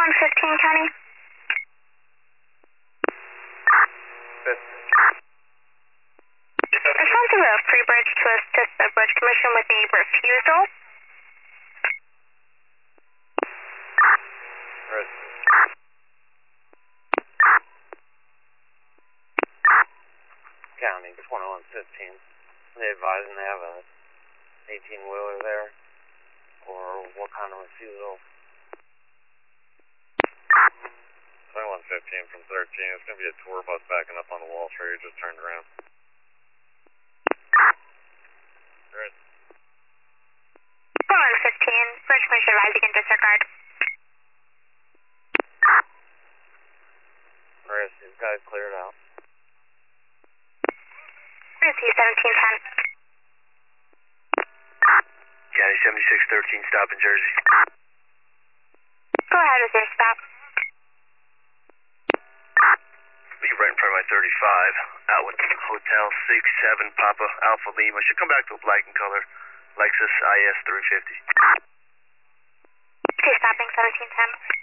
115 County. Respond to the Free Bridge to assist the Bridge Commission with a refusal. County, 2115. They advising they have a 18-wheeler there, or what kind of refusal? 2115 from 13. It's going to be a tour bus backing up on the wall trail. You just turned around. Right. 115, Bridge Commission advising in disregard. Chris, these guys cleared out. Ruth 1710. County 7613, stop in Jersey. Go ahead with your stop. Be right in front of my 35. Out with Hotel 67 Papa Alpha Lima. Should come back to a black and color Lexus IS 350. Okay, stopping 1710.